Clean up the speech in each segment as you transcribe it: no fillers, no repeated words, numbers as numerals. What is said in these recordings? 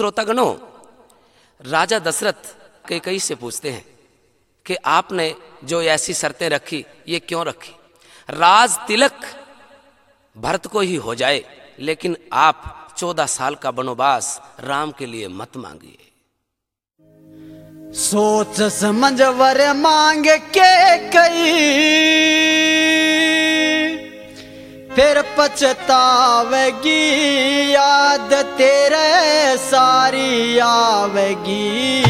श्रोतागणों, राजा दशरथ कैकेयी से पूछते हैं कि आपने जो ऐसी शर्तें रखी ये क्यों रखी। राज तिलक भरत को ही हो जाए, लेकिन आप 14 साल का वनवास राम के लिए मत मांगिए। सोच समझ वर मांग के कई, फिर पछतावेगी, याद तेरे सारी आवेगी।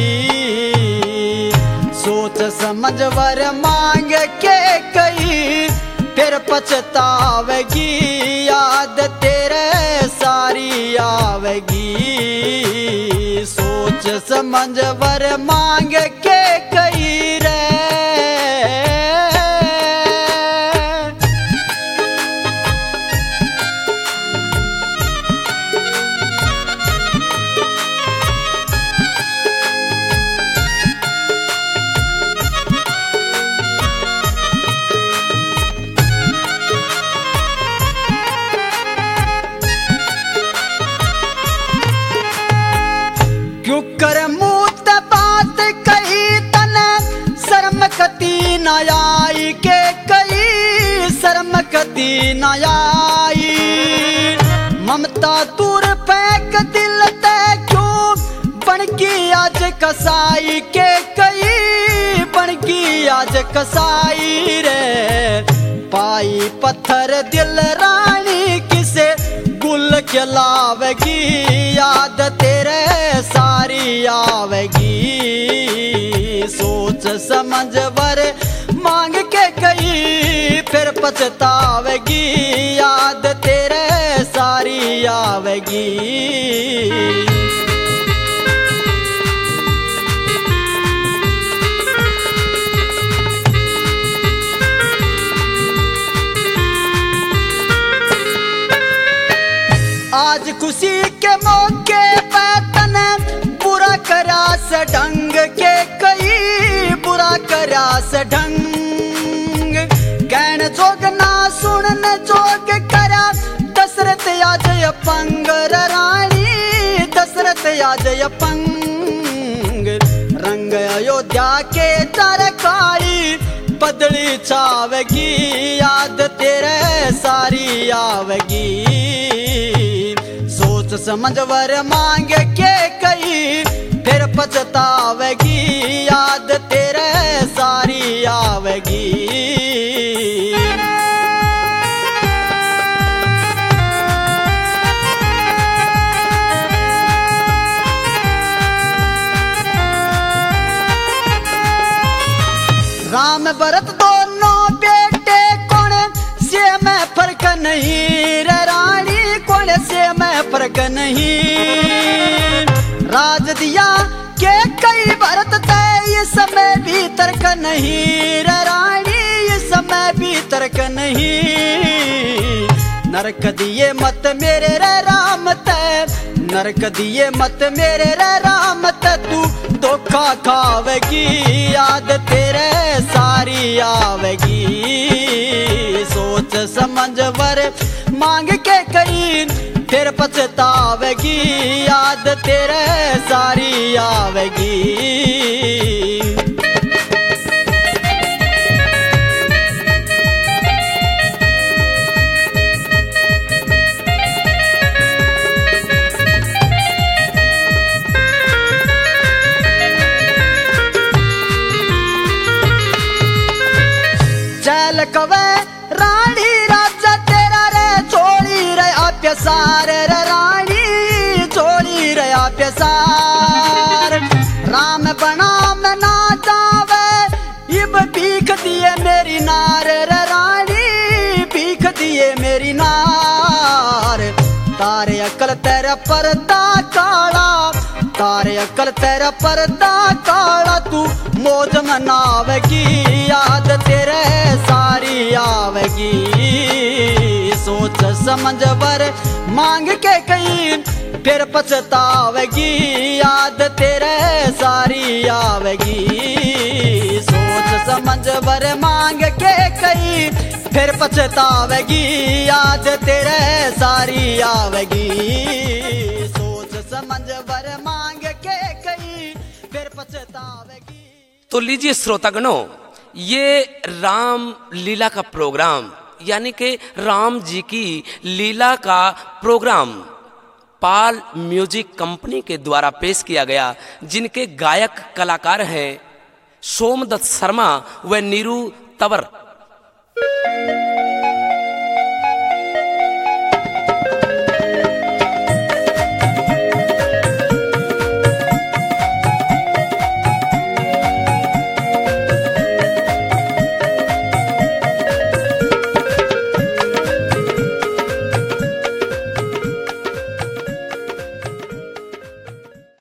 सोच समझ वर मांग के कई, फिर पछतावेगी, याद तेरे सारी आवेगी। सोच समझ वर मांग के कई रे। क्यों कर मूत बात कही तने, शर्म कती न आई के कई, शर्म कती न आई। ममता दूर फेंक दिल ते क्यों, बनकी आज कसाई के कई, बनकी आज कसाई रे। पाई पत्थर दिल रानी किसे गुल खिलावेगी, याद तेरे सारी आवेगी। सोच समझ वर मांग के कई, फिर पछतावेगी, याद तेरे सारी आवेगी। आज खुशी के मौके पे तने बुरा करा से ढंग के कई, बुरा करा से ढंग। कहन जोग ना सुनन जोग करा, दशरथ आज पंग रानी, दशरथ आज पंग। रंग अयोध्या के चरकाई, बदली छावेगी, याद तेरे सारी आवेगी। सोच समझ वर मांग के कई, फिर पछतावेगी, याद तेरे सारी आवेगी। राम भरत दोनों बेटे कौन से में फर्क नहीं रे रानी, कौन से में फर्क नहीं। राज दिया के कई भरत तय, इस समय भी तर्क नहीं रे रानी, इस समय भी तर्क नहीं। नरक दिए मत मेरे रे राम तय, नरक दिए मत मेरे रे राम तय। तू धोखा खावेगी, याद तेरे सारी आवेगी। सोच समझ वर मांग के कई, फिर पछतावेगी, याद तेरे सारी आवेगी। चल कवे रानी राजा तेरा रे, छोड़ी रे प्यार रे रानी, छोड़ी रे प्यार। राम बना में ना जावे, इब भीख दिए मेरी नार रे रानी, भीख दिए मेरी नार। तारे अकल तेरा पर्दा काला, तारे अकल तेरा पर्दा काला। तू मौज मनावेगी, याद तेरे सारी आवेगी। सोच समझ वर मांग के कई, फिर पछतावेगी, याद तेरे सारी आवेगी। सोच समझ वर मांग के कई, फिर पछतावेगी, याद तेरे सारी आवेगी। सोच मंजवर मांग के कई फिर पछतावेगी। तो लीजिए श्रोतागणों, ये राम लीला का प्रोग्राम यानी कि राम जी की लीला का प्रोग्राम पाल म्यूजिक कंपनी के द्वारा पेश किया गया, जिनके गायक कलाकार हैं सोमदत्त शर्मा व नीरू तंवर।